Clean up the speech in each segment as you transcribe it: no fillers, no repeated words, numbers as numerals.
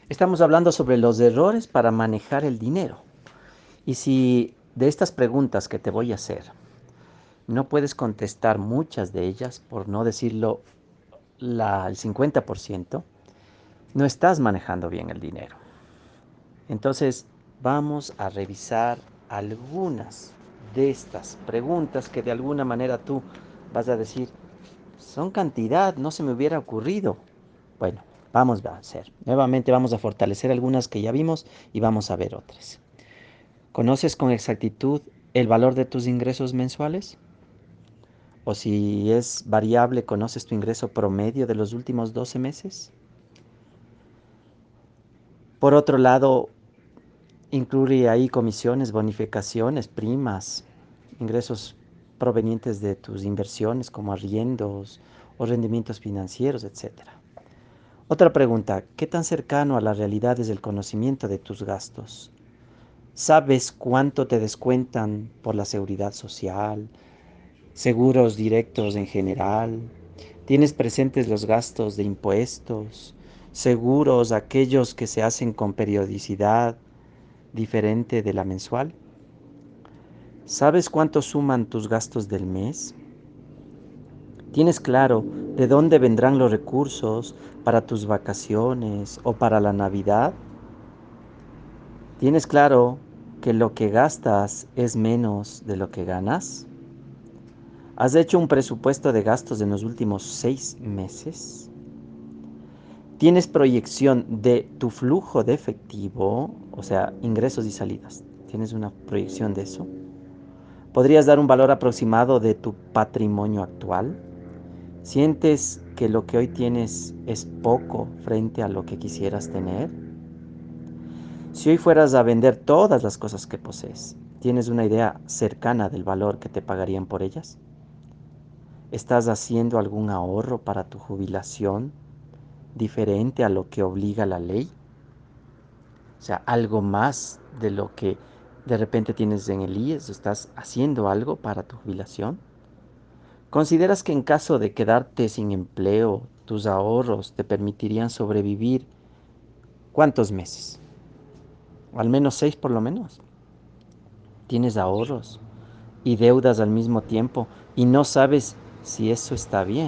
Estamos hablando sobre los errores para manejar el dinero. Y si de estas preguntas que te voy a hacer no puedes contestar muchas de ellas, por no decirlo el 50%, no estás manejando bien el dinero. Entonces vamos a revisar algunas de estas preguntas que de alguna manera tú vas a decir, son cantidad, no se me hubiera ocurrido. Bueno, vamos a hacer. Nuevamente vamos a fortalecer algunas que ya vimos y vamos a ver otras. ¿Conoces con exactitud el valor de tus ingresos mensuales? O si es variable, ¿conoces tu ingreso promedio de los últimos 12 meses? Por otro lado, incluye ahí comisiones, bonificaciones, primas, ingresos provenientes de tus inversiones como arriendos o rendimientos financieros, etcétera. Otra pregunta, ¿qué tan cercano a la realidad es el conocimiento de tus gastos? ¿Sabes cuánto te descuentan por la seguridad social, seguros directos en general? ¿Tienes presentes los gastos de impuestos, seguros, aquellos que se hacen con periodicidad diferente de la mensual? ¿Sabes cuánto suman tus gastos del mes? ¿Tienes claro de dónde vendrán los recursos para tus vacaciones o para la Navidad? ¿Tienes claro que lo que gastas es menos de lo que ganas? ¿Has hecho un presupuesto de gastos en los últimos 6 meses? ¿Tienes proyección de tu flujo de efectivo, o sea, ingresos y salidas? ¿Tienes una proyección de eso? ¿Podrías dar un valor aproximado de tu patrimonio actual? ¿Sientes que lo que hoy tienes es poco frente a lo que quisieras tener? Si hoy fueras a vender todas las cosas que posees, ¿tienes una idea cercana del valor que te pagarían por ellas? ¿Estás haciendo algún ahorro para tu jubilación diferente a lo que obliga la ley? O sea, algo más de lo que de repente tienes en el IES, ¿estás haciendo algo para tu jubilación? ¿Consideras que en caso de quedarte sin empleo, tus ahorros te permitirían sobrevivir cuántos meses? O al menos 6 por lo menos. ¿Tienes ahorros y deudas al mismo tiempo y no sabes si eso está bien?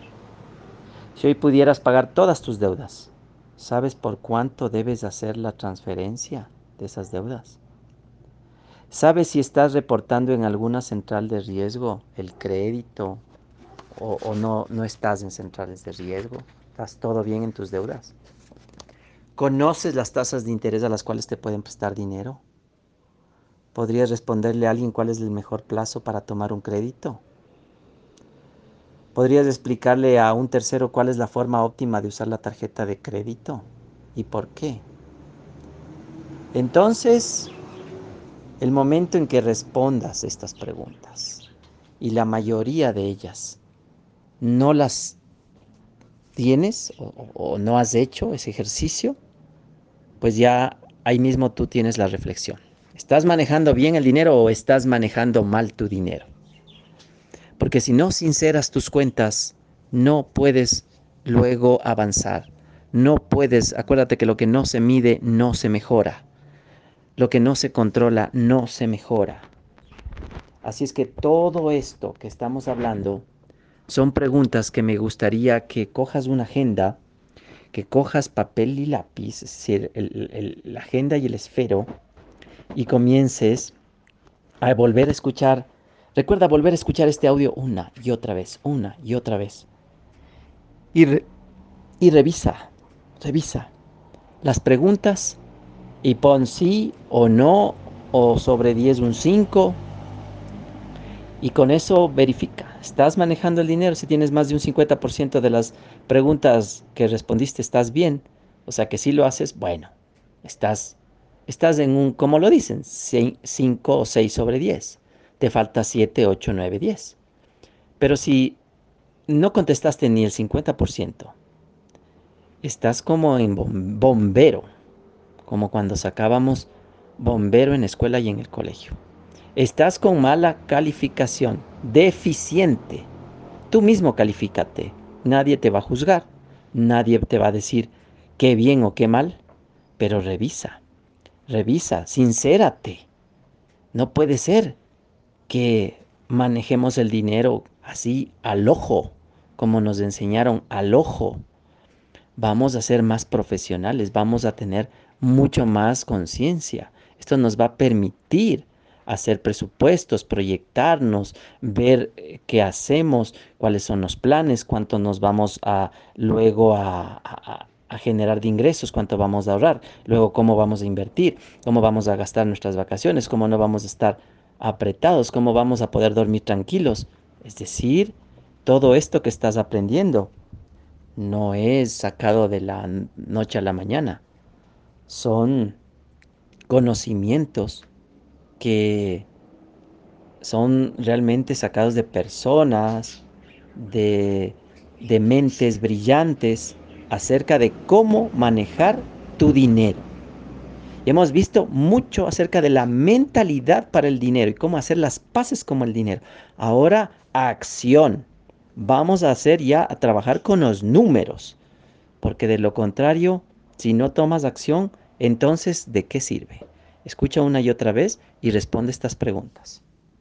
Si hoy pudieras pagar todas tus deudas, ¿sabes por cuánto debes hacer la transferencia de esas deudas? ¿Sabes si estás reportando en alguna central de riesgo el crédito o no estás en centrales de riesgo? ¿Estás todo bien en tus deudas? ¿Conoces las tasas de interés a las cuales te pueden prestar dinero? ¿Podrías responderle a alguien cuál es el mejor plazo para tomar un crédito? ¿Podrías explicarle a un tercero cuál es la forma óptima de usar la tarjeta de crédito y por qué? Entonces, el momento en que respondas estas preguntas, y la mayoría de ellas no las tienes o no has hecho ese ejercicio, pues ya ahí mismo tú tienes la reflexión. ¿Estás manejando bien el dinero o estás manejando mal tu dinero? Porque si no sinceras tus cuentas, no puedes luego avanzar. No puedes, acuérdate que lo que no se mide no se mejora. Lo que no se controla no se mejora. Así es que todo esto que estamos hablando son preguntas que me gustaría que cojas una agenda, que cojas papel y lápiz, es decir, la agenda y el esfero, y comiences a volver a escuchar. Recuerda volver a escuchar este audio una y otra vez. Y, re- y revisa las preguntas y pon sí o no, o sobre 10 un 5. Y con eso verifica, ¿estás manejando el dinero? Si tienes más de un 50% de las preguntas que respondiste, ¿estás bien? O sea que si lo haces, bueno, estás, estás en un, como lo dicen, 5 o 6 sobre 10. Te falta 7, 8, 9, 10. Pero si no contestaste ni el 50%, estás como en bombero, como cuando sacábamos bombero en la escuela y en el colegio. Estás con mala calificación, deficiente. Tú mismo califícate. Nadie te va a juzgar. Nadie te va a decir qué bien o qué mal. Pero revisa, sincérate. No puede ser que manejemos el dinero así al ojo, como nos enseñaron al ojo. Vamos a ser más profesionales, vamos a tener mucho más conciencia. Esto nos va a permitir hacer presupuestos, proyectarnos, ver qué hacemos, cuáles son los planes, cuánto nos vamos a luego a generar de ingresos, cuánto vamos a ahorrar, luego cómo vamos a invertir, cómo vamos a gastar nuestras vacaciones, cómo no vamos a estar apretados, cómo vamos a poder dormir tranquilos. Es decir, todo esto que estás aprendiendo no es sacado de la noche a la mañana. Son conocimientos que son realmente sacados de personas, de, de mentes brillantes acerca de cómo manejar tu dinero. Y hemos visto mucho acerca de la mentalidad para el dinero y cómo hacer las paces con el dinero. Ahora, acción. Vamos a hacer ya a trabajar con los números. Porque de lo contrario, si no tomas acción, entonces ¿de qué sirve? Escucha una y otra vez y responde estas preguntas.